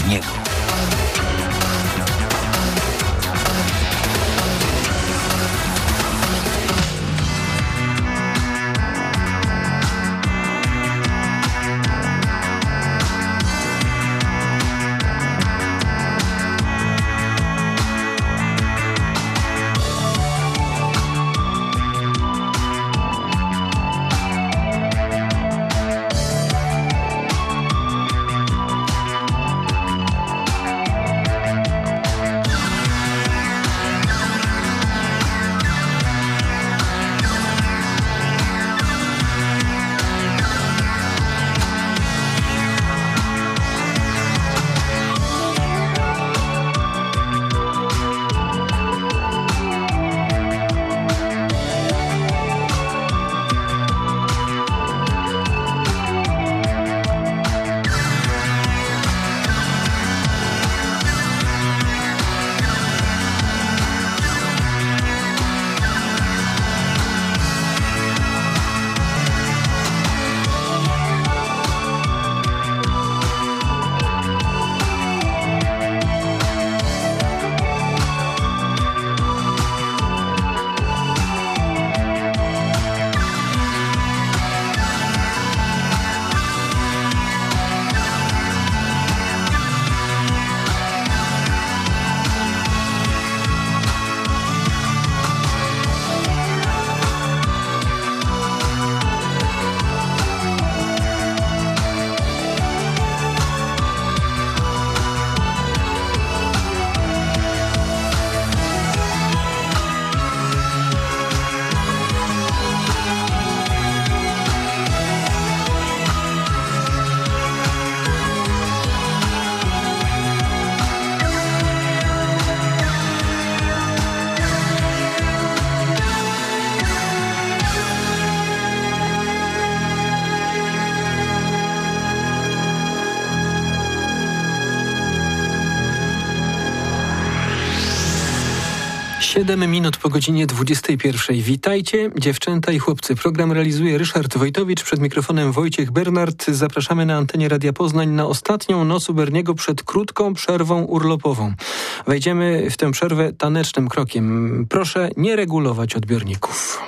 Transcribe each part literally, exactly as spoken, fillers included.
Berniego. Siedem minut po godzinie dwudziestej pierwszej. Witajcie, dziewczęta i chłopcy. Program realizuje Ryszard Wojtowicz, przed mikrofonem Wojciech Bernard. Zapraszamy na antenie Radia Poznań na ostatnią noc u Berniego przed krótką przerwą urlopową. Wejdziemy w tę przerwę tanecznym krokiem. Proszę nie regulować odbiorników.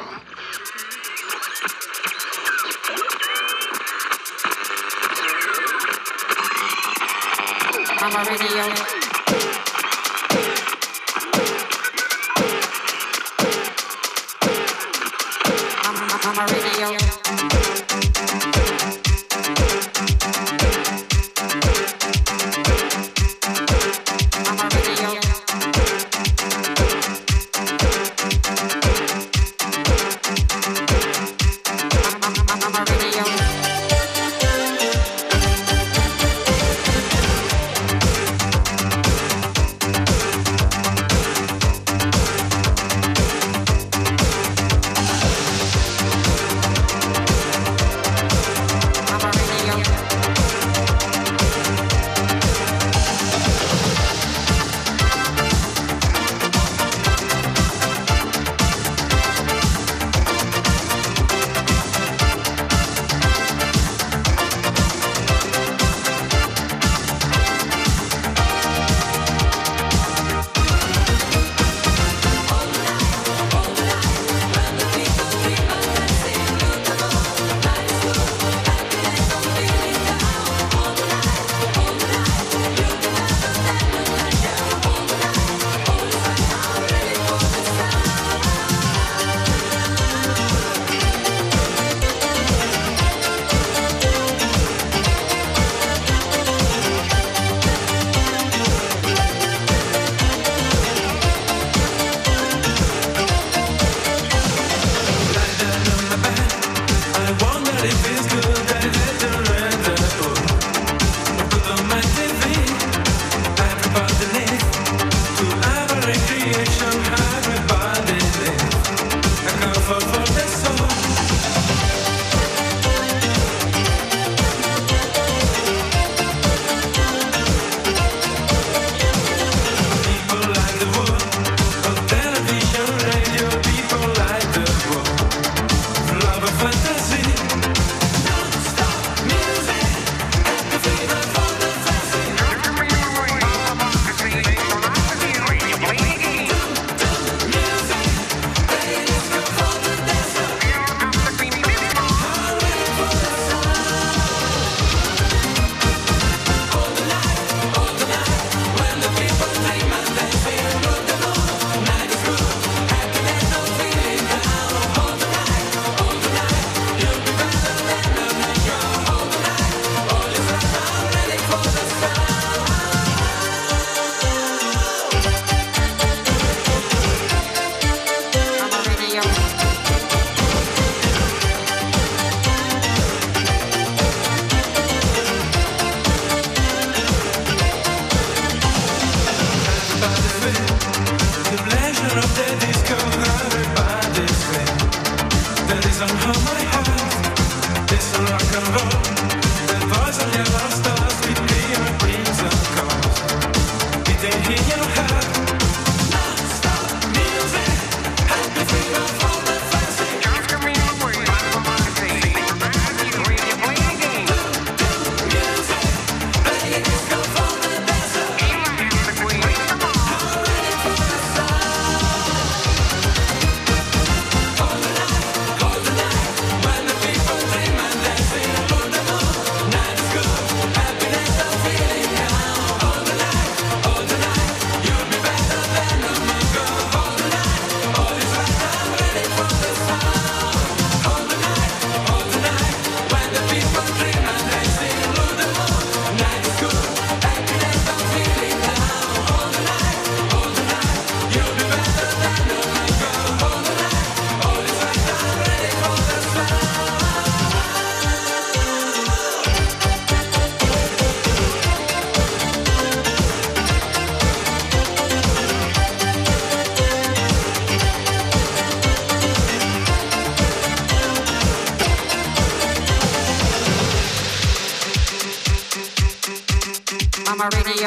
I'm a radio.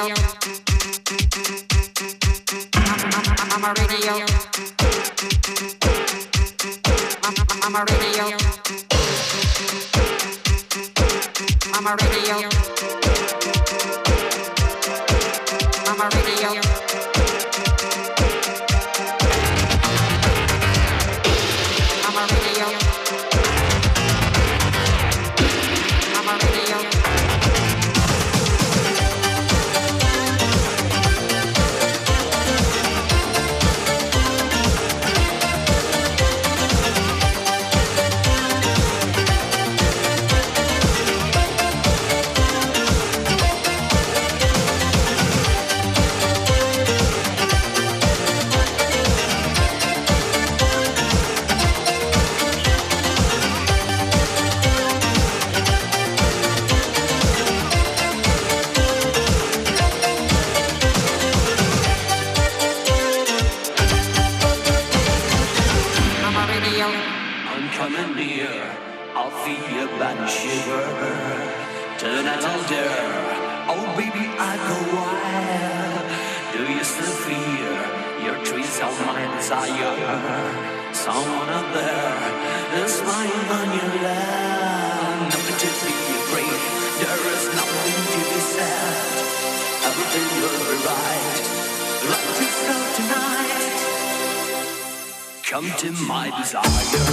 I'm a radio. I'm a radio. I'm a radio. I'm a radio. I'm a radio. I'm a radio. Someone out there is lying on your lap. Nothing to be afraid, there is nothing to be said. Everything will be right, like to start tonight. Come to my desire.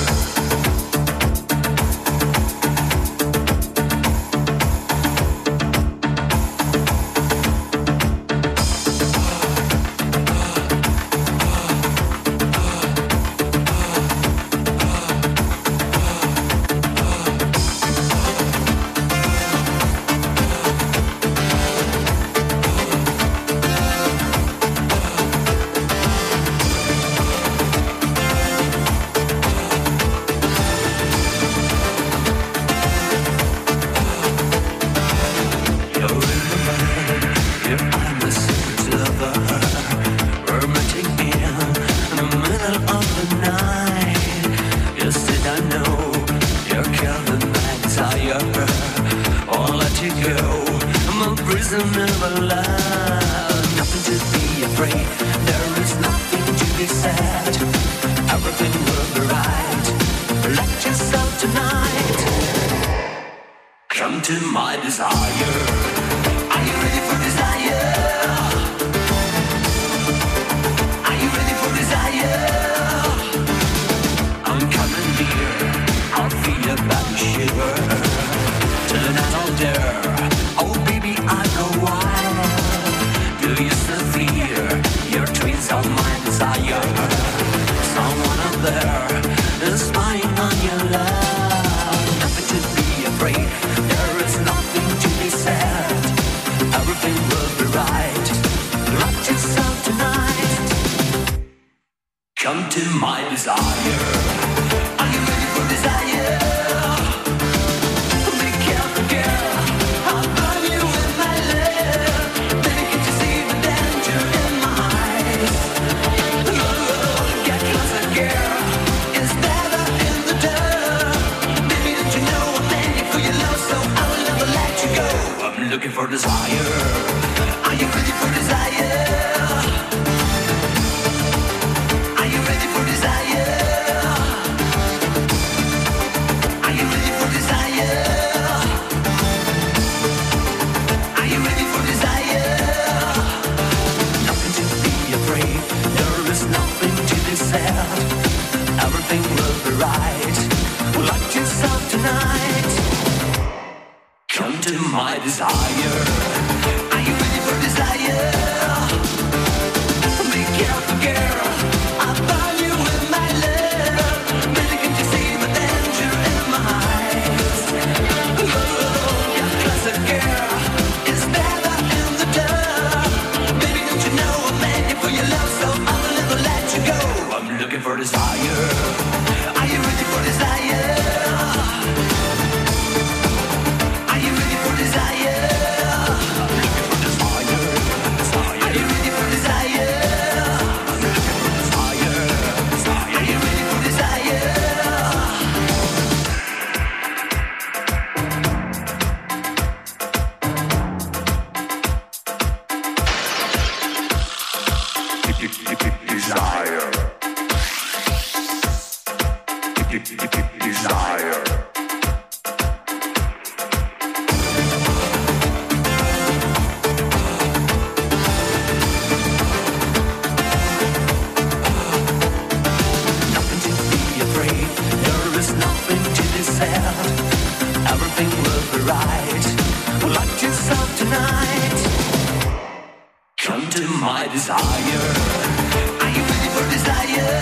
Desire. desire. Nothing to be afraid, there is nothing to be said. Everything will be right. Like yourself tonight. Come to my desire. Are you ready for desire?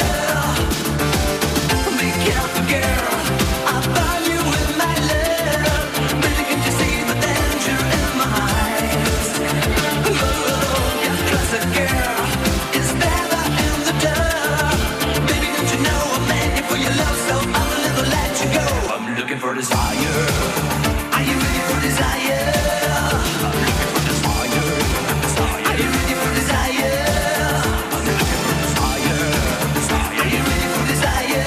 Be careful, girl. I burn you with my love. Baby, can't you see the danger in my eyes? Oh, get closer, girl. It's never in the dark. Baby, don't you know I'm begging for your love, so I'll never let you go. I'm looking for desire. Are you ready for desire? I'm looking for desire. Desire. Are you ready for desire? I'm looking for desire. Desire. Are you ready for desire?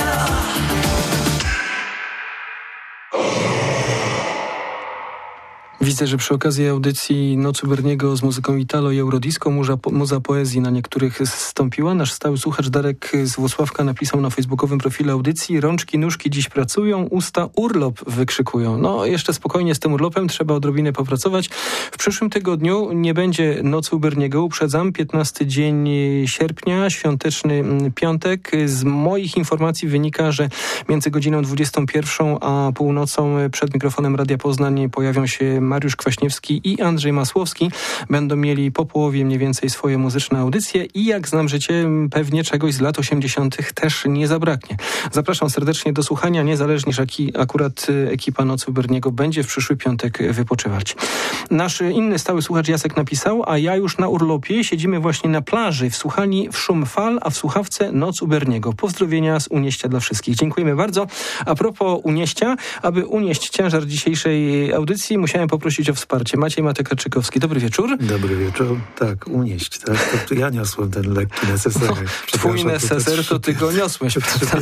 Widzę, że przy okazji audycji Noc Berniego z muzyką Italo i Eurodisco muza, muza poezji na niektórych zstąpiła. Nasz stały słuchacz Darek z Włocławka napisał na facebookowym profilu audycji: rączki, nóżki dziś pracują, usta urlop wykrzykują. No, jeszcze spokojnie z tym urlopem, trzeba odrobinę popracować. W przyszłym tygodniu nie będzie Nocy u Berniego, uprzedzam, piętnasty dzień sierpnia, świąteczny piątek. Z moich informacji wynika, że między godziną dwudziestą pierwszą a północą przed mikrofonem Radia Poznań pojawią się Mariusz Kwaśniewski i Andrzej Masłowski. Będą mieli po połowie mniej więcej swoje muzyczne audycje i jak znam życie, pewnie czegoś z lat osiemdziesiątych też nie zabraknie. Zapraszam serdecznie do słuchania, niezależnie, że akurat ekipa Nocy u Berniego będzie w przyszły piątek wypoczywać. Nasz inny stały słuchacz Jacek napisał: a ja już na urlopie, siedzimy właśnie na plaży, wsłuchani w szum fal, a w słuchawce Noc u Berniego. Pozdrowienia z Unieścia dla wszystkich. Dziękujemy bardzo. A propos Unieścia, aby unieść ciężar dzisiejszej audycji, musiałem poprosić o wsparcie. Maciej Matek-Karczykowski, dobry wieczór. Dobry wieczór. Tak, unieść. Tak? To ja niosłem ten lekki neseser. No, twój neseser to ty go niosłeś.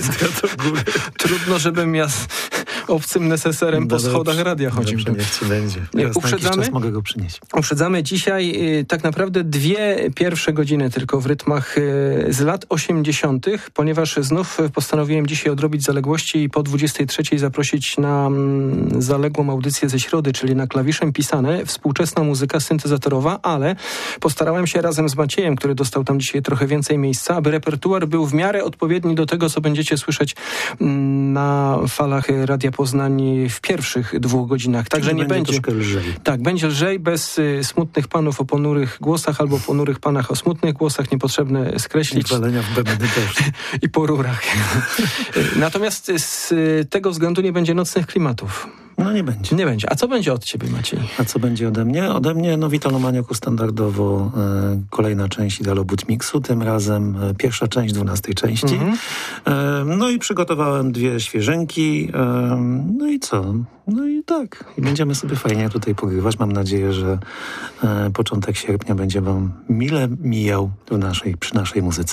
Trudno, żebym ja z obcym neseserem po schodach radia chodził. Dobrze, niech ci będzie. Nie, uprzedzamy, czas mogę go przynieść. Uprzedzamy dzisiaj y, tak naprawdę dwie pierwsze godziny tylko w rytmach y, z lat osiemdziesiątych, ponieważ znów postanowiłem dzisiaj odrobić zaległości i po dwudziestej trzeciej zaprosić na mm, zaległą audycję ze środy, czyli na klawiszem pisane, współczesna muzyka syntezatorowa, ale postarałem się razem z Maciejem, który dostał tam dzisiaj trochę więcej miejsca, aby repertuar był w miarę odpowiedni do tego, co będziecie słyszeć mm, na falach Radia Poznań w pierwszych dwóch godzinach. Także nie będzie... troszkę lżej. Tak, będzie lżej, bez y, smutnych panów o ponurych głosach albo ponurych panach o smutnych głosach, niepotrzebne skreślić. I walenia w bębny też. I po rurach. Natomiast z y, tego względu nie będzie nocnych klimatów. No nie będzie. Nie będzie. A co będzie od ciebie, Maciej? A co będzie ode mnie? Ode mnie, no Witalomaniaku standardowo e, kolejna część Italo Bootmixu, tym razem e, pierwsza część dwunastej części. Mm-hmm. E, no i przygotowałem dwie świeżynki. E, no i co? No i tak. I będziemy sobie fajnie tutaj pogrywać. Mam nadzieję, że e, początek sierpnia będzie wam mile mijał w naszej, przy naszej muzyce.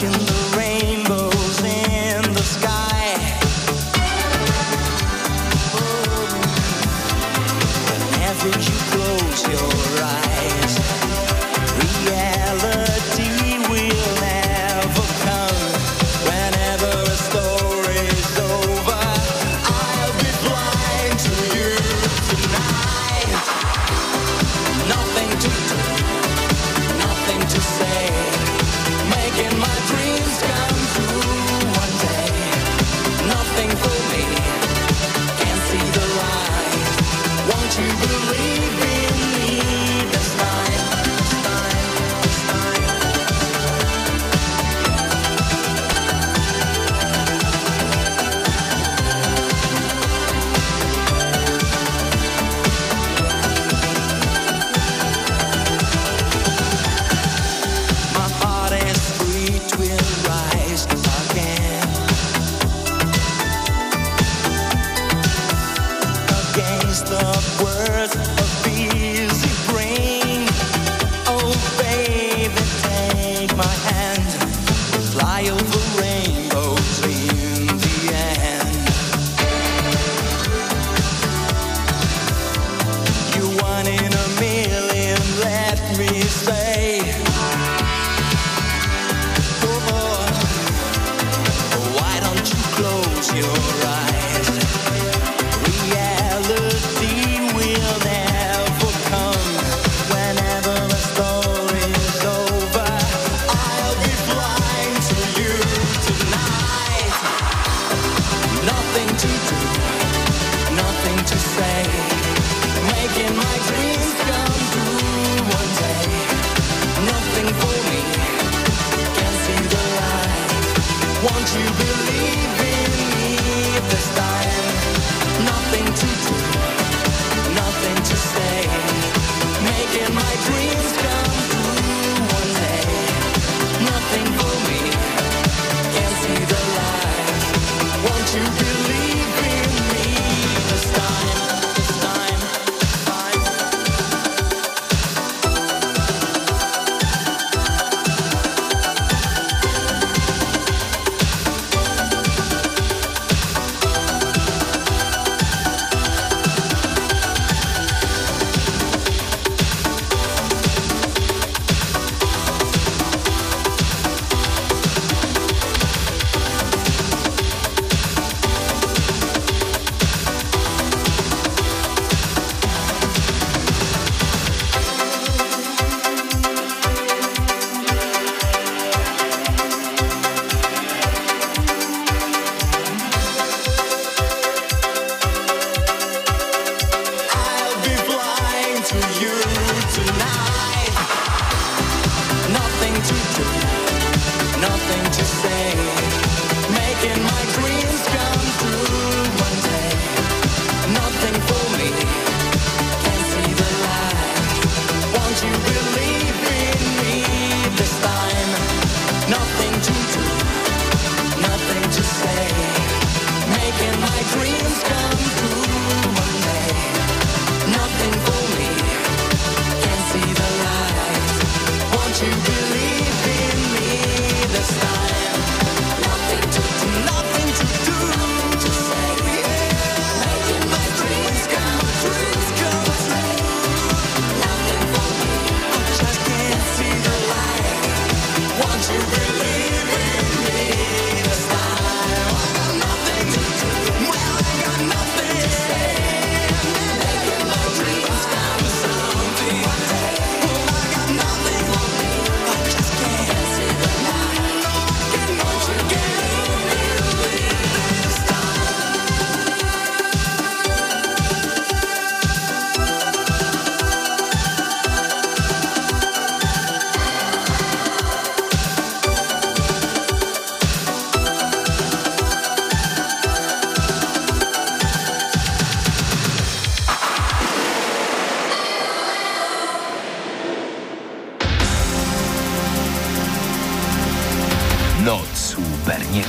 Noc u Berniego.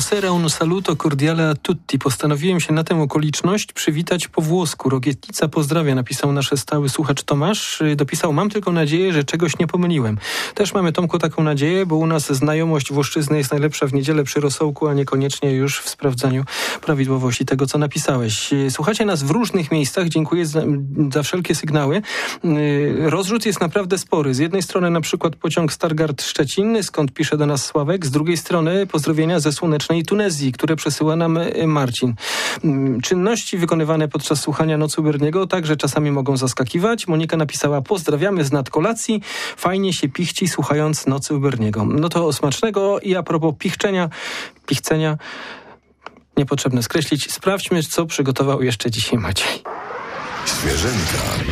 Buonasera, un saluto cordiale a tutti. Postanowiłem się na tę okoliczność przywitać po włosku. Rogietnica pozdrawia, napisał nasz stały słuchacz Tomasz. Dopisał, mam tylko nadzieję, że czegoś nie pomyliłem. Też mamy, Tomku, taką nadzieję, bo u nas znajomość włoszczyzny jest najlepsza w niedzielę przy rosołku, a niekoniecznie już w sprawdzaniu prawidłowości tego, co napisałeś. Słuchacie nas w różnych miejscach. Dziękuję za, za wszelkie sygnały. Rozrzut jest naprawdę spory. Z jednej strony na przykład pociąg Stargard-Szczecin, skąd pisze do nas Sławek. Z drugiej strony pozdrowienia ze słonecznej Tunezji, które przesyła nam Marcin. Czynności wykonywane podczas słuchania Nocy u Berniego także czasami mogą zaskakiwać. Monika napisała, pozdrawiamy z nadkolacji. Fajnie się pichci słuchając Nocy u Berniego. No to smacznego i a propos pichczenia, pichcenia, niepotrzebne skreślić. Sprawdźmy, co przygotował jeszcze dzisiaj Maciej. Świeżynka.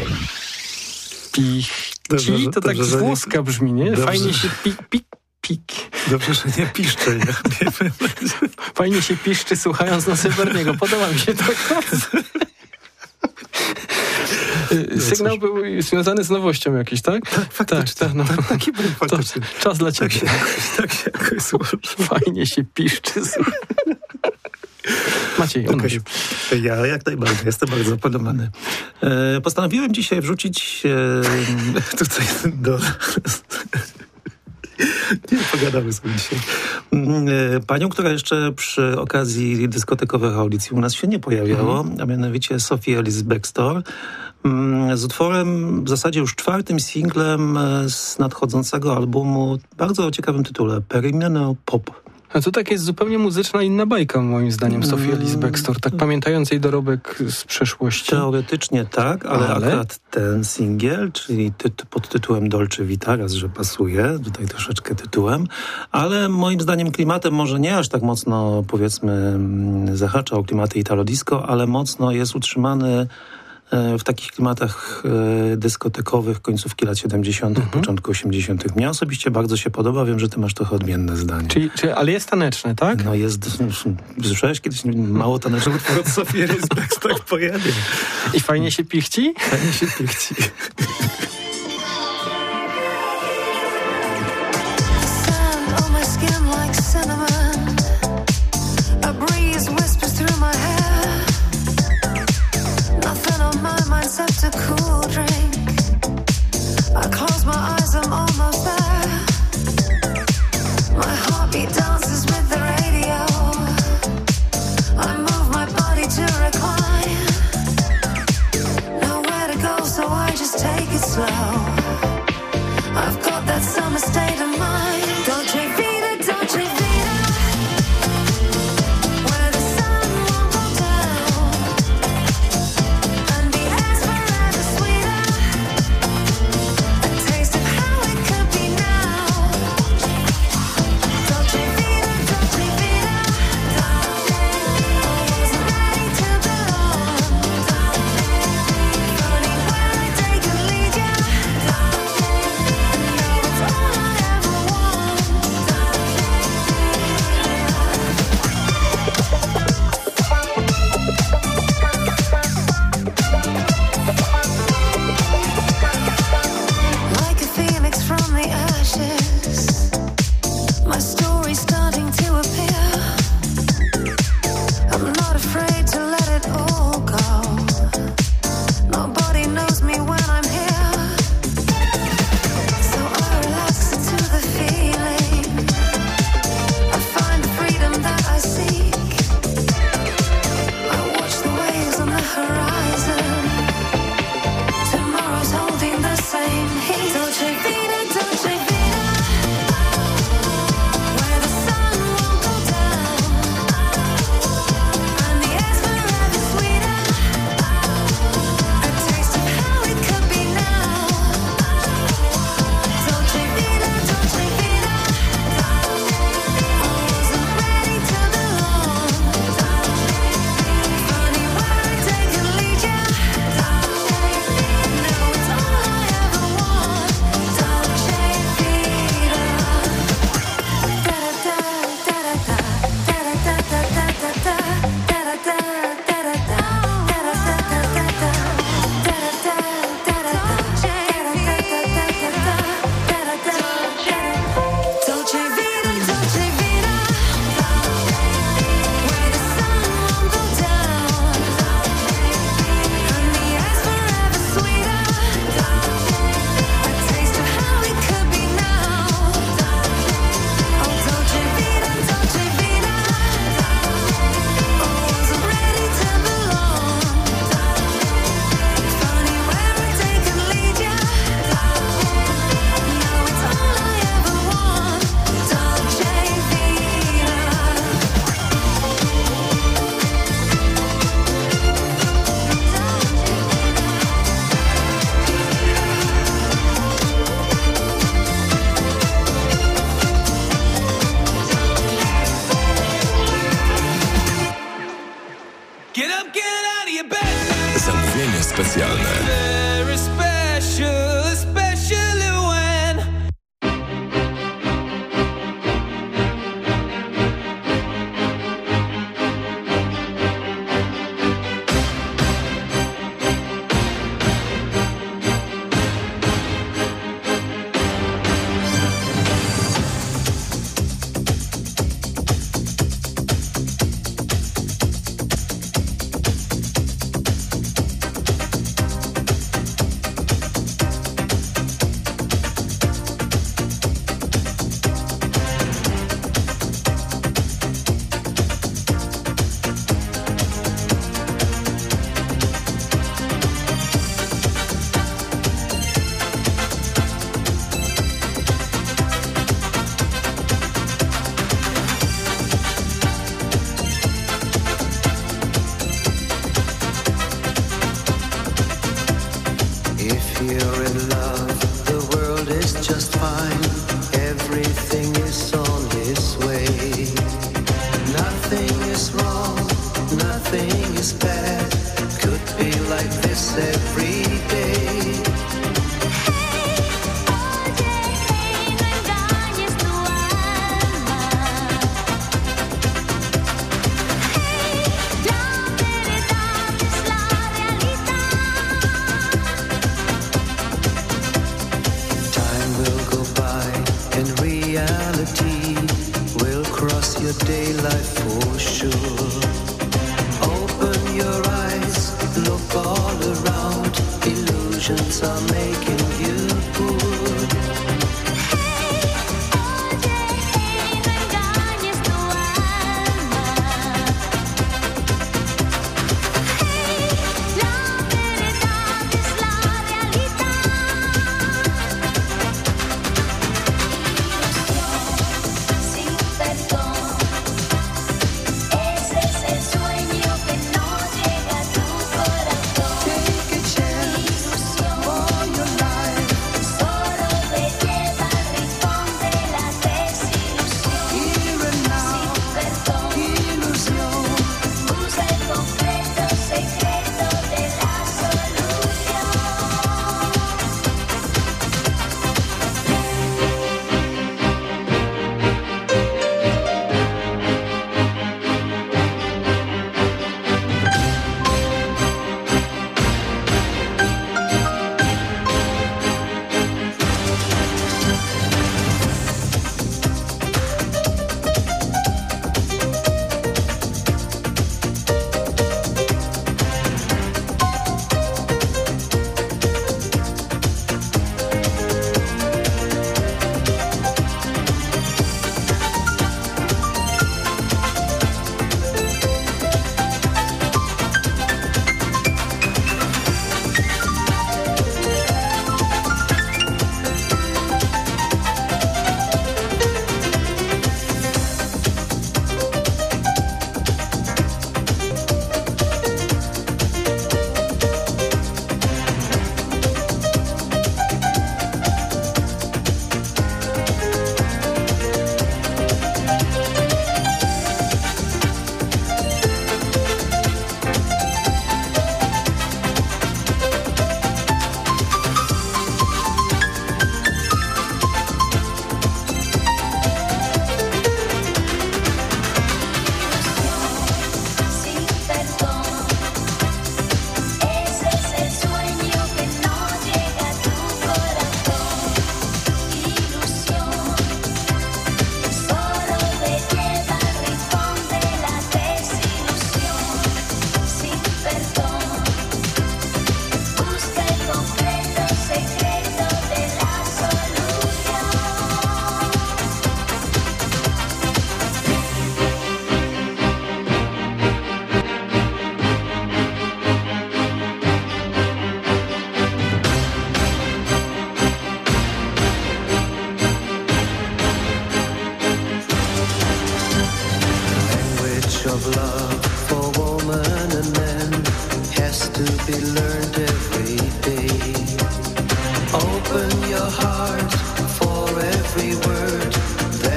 Pichci, to tak z włoska brzmi, nie? Dobrze. Fajnie się pik, pik, pik. Dobrze, że nie piszczę. Nie? Fajnie się piszczy słuchając Nocy Berniego. Podoba mi się to. Sygnał był związany z nowością jakiś, tak? Tak, faktycznie. Tak, tak, no. tak, taki był faktycznie. To czas dla ciebie. Tak się jakoś, tak się jakoś złożył. Fajnie się piszczy. Maciej, on okay. Ja jak najbardziej, jestem bardzo zapodobany. E, postanowiłem dzisiaj wrzucić e, tutaj do... Nie, pogadamy sobie dzisiaj. Panią, która jeszcze przy okazji dyskotekowych audycji u nas się nie pojawiało, mm. a mianowicie Sophie Ellis Bextor, z utworem w zasadzie już czwartym singlem z nadchodzącego albumu, bardzo ciekawym tytule, Perimeno Pop. A to tak jest zupełnie muzyczna inna bajka, moim zdaniem, Sophie Ellis Bextor, tak pamiętając jej dorobek z przeszłości. Teoretycznie tak, ale, ale? akurat ten singiel, czyli tyt- pod tytułem Dolce Vita, raz, że pasuje, tutaj troszeczkę tytułem, ale moim zdaniem klimatem może nie aż tak mocno, powiedzmy, zahacza o klimaty Italo Disco, ale mocno jest utrzymany w takich klimatach e, dyskotekowych końcówki lat siedemdziesiątych, mhm. początku osiemdziesiątych. Mnie osobiście bardzo się podoba. Wiem, że ty masz trochę odmienne zdanie. Czyli, czyli, ale jest taneczne, tak? No jest... Słyszałeś kiedyś mało tanecznych utworów od Sophie Ellis Bextor tak pojadę. I fajnie się pichci? Fajnie się pichci. Except a cool drink. I close my eyes, I'm almost there. My heartbeat dances with the radio. I move my body to recline. Nowhere to go, so I just take it slow. Get up, get out of your bed. Zamówienie specjalne. Very special, especially when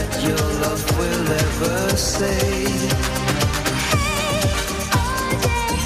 say. Hey, all day.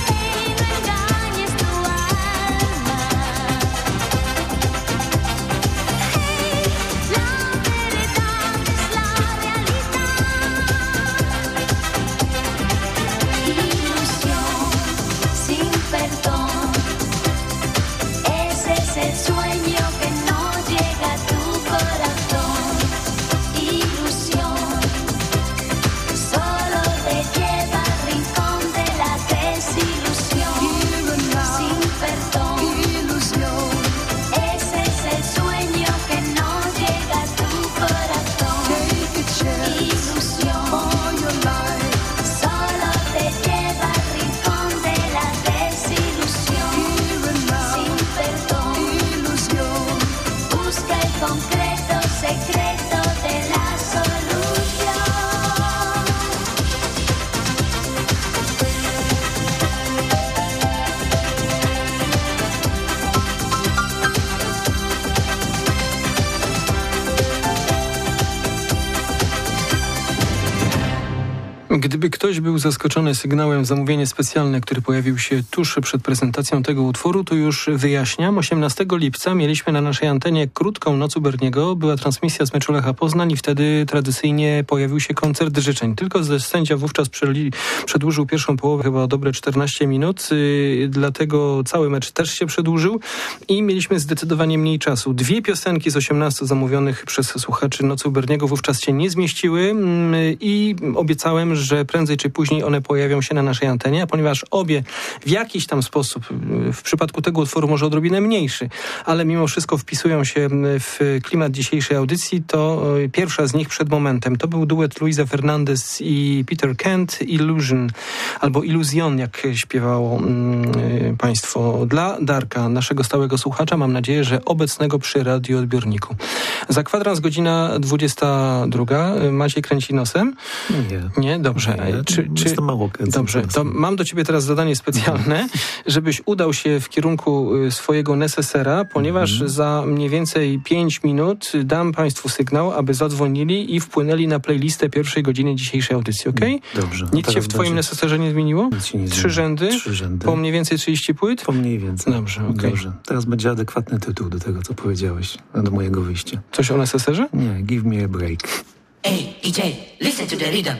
Gdyby ktoś był zaskoczony sygnałem zamówienie specjalne, który pojawił się tuż przed prezentacją tego utworu, to już wyjaśniam. osiemnastego lipca mieliśmy na naszej antenie krótką noc u Berniego. Była transmisja z meczu Lecha Poznań i wtedy tradycyjnie pojawił się koncert życzeń. Tylko że sędzia wówczas przeli- przedłużył pierwszą połowę chyba o dobre czternaście minut, yy, dlatego cały mecz też się przedłużył i mieliśmy zdecydowanie mniej czasu. Dwie piosenki z osiemnastu zamówionych przez słuchaczy Nocy u Berniego wówczas się nie zmieściły yy, i obiecałem, że prędzej czy później one pojawią się na naszej antenie, a ponieważ obie w jakiś tam sposób, w przypadku tego utworu może odrobinę mniejszy, ale mimo wszystko wpisują się w klimat dzisiejszej audycji, to pierwsza z nich przed momentem. To był duet Luisa Fernandez i Peter Kent, Illusion, albo Illusion, jak śpiewało mm, państwo. Dla Darka, naszego stałego słuchacza, mam nadzieję, że obecnego przy radioodbiorniku. Za kwadrans godzina dwudziesta druga. Maciej kręci nosem? Nie. Nie? Dobrze. Nie, czy, czy, jestem mało kręcący. Dobrze, to mam do ciebie teraz zadanie specjalne, żebyś udał się w kierunku swojego nesesera, ponieważ mm. za mniej więcej pięć minut dam państwu sygnał, aby zadzwonili i wpłynęli na playlistę pierwszej godziny dzisiejszej audycji, okej? Okay? Dobrze. Nic się w twoim będzie... neseserze nie zmieniło? Nic się nie Trzy zmieniło. rzędy? Trzy rzędy. Po mniej więcej trzydzieści płyt? Po mniej więcej. Dobrze, okej. Okay. Dobrze. Teraz będzie adekwatny tytuł do tego, co powiedziałeś, do mojego wyjścia. Coś o neseserze? Nie, Give Me a Break. Hey, D J, listen to the rhythm.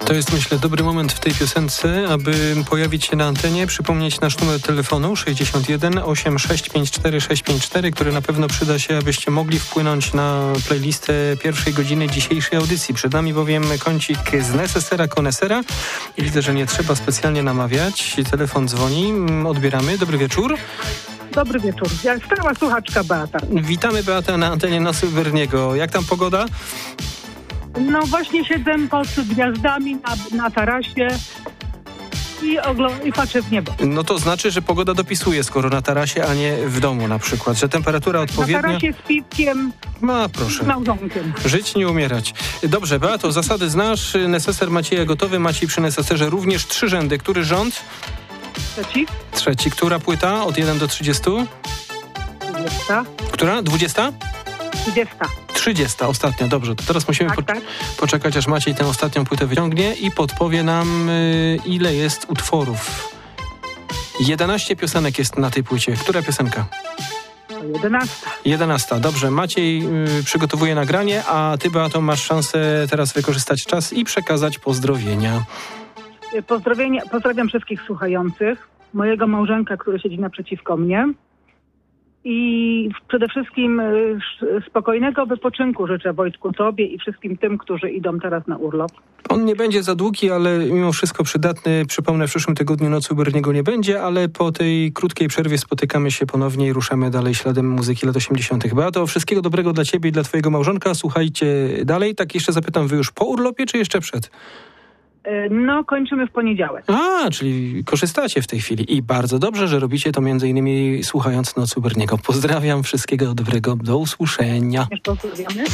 To jest, myślę, dobry moment w tej piosence, aby pojawić się na antenie, przypomnieć nasz numer telefonu sześćdziesiąt jeden osiemdziesiąt sześć pięćdziesiąt cztery sześćset pięćdziesiąt cztery, który na pewno przyda się, abyście mogli wpłynąć na playlistę pierwszej godziny dzisiejszej audycji. Przed nami bowiem kącik z Necessera Conesera. Widzę, że nie trzeba specjalnie namawiać. Telefon dzwoni, odbieramy. Dobry wieczór. Dobry wieczór. Ja stała słuchaczka Beata. Witamy, Beata, na antenie Nocy Berniego. Jak tam pogoda? No właśnie siedzę pod gwiazdami na, na tarasie i, ogl- i patrzę w niebo. No to znaczy, że pogoda dopisuje, skoro na tarasie, a nie w domu na przykład, że temperatura odpowiednia... Na tarasie z piwkiem, no, proszę. z małżonkiem. Żyć, nie umierać. Dobrze, Beato, zasady znasz, neseser Macieja gotowy, Maciej przy neseserze również trzy rzędy. Który rząd? Trzeci? Trzeci. Która płyta? Od jeden do trzydziestu? Dwudziesta. Która? Dwudziesta? Trzydziesta. Trzydziesta, ostatnia, dobrze. To teraz musimy Tak, po- tak. poczekać, aż Maciej tę ostatnią płytę wyciągnie i podpowie nam, y, ile jest utworów. jedenaście piosenek jest na tej płycie. Która piosenka? To jedenasta. jedenasta. Dobrze, Maciej y, przygotowuje nagranie, a ty, Beato, masz szansę teraz wykorzystać czas i przekazać pozdrowienia. Pozdrowienia, pozdrawiam wszystkich słuchających, mojego małżonka, który siedzi naprzeciwko mnie i przede wszystkim y, sz- spokojnego wypoczynku życzę, Wojtku, tobie i wszystkim tym, którzy idą teraz na urlop. On nie będzie za długi, ale mimo wszystko przydatny. Przypomnę, w przyszłym tygodniu Nocy u Berniego nie będzie, ale po tej krótkiej przerwie spotykamy się ponownie i ruszamy dalej śladem muzyki lat osiemdziesiątych. Beato, wszystkiego dobrego dla ciebie i dla twojego małżonka. Słuchajcie dalej. Tak jeszcze zapytam, wy już po urlopie, czy jeszcze przed? Y, No, kończymy w poniedziałek. A, czyli korzystacie w tej chwili. I bardzo dobrze, że robicie to między innymi słuchając Nocy u Berniego. Pozdrawiam, wszystkiego dobrego, do usłyszenia. Też pozdrawiamy.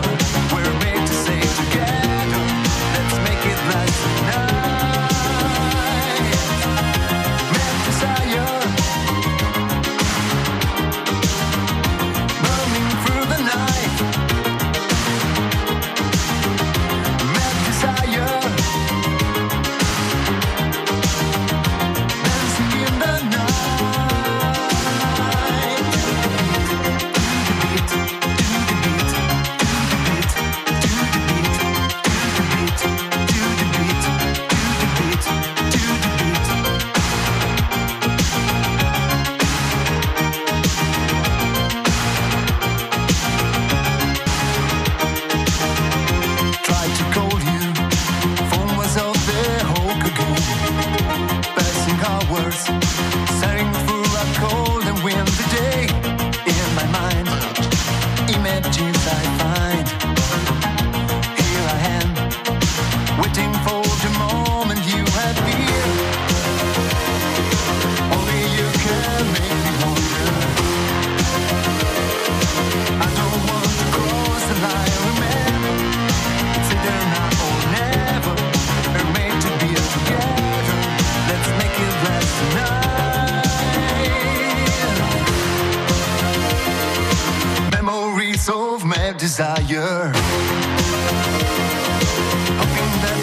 We're made to stay together. Let's make it last tonight. hoping that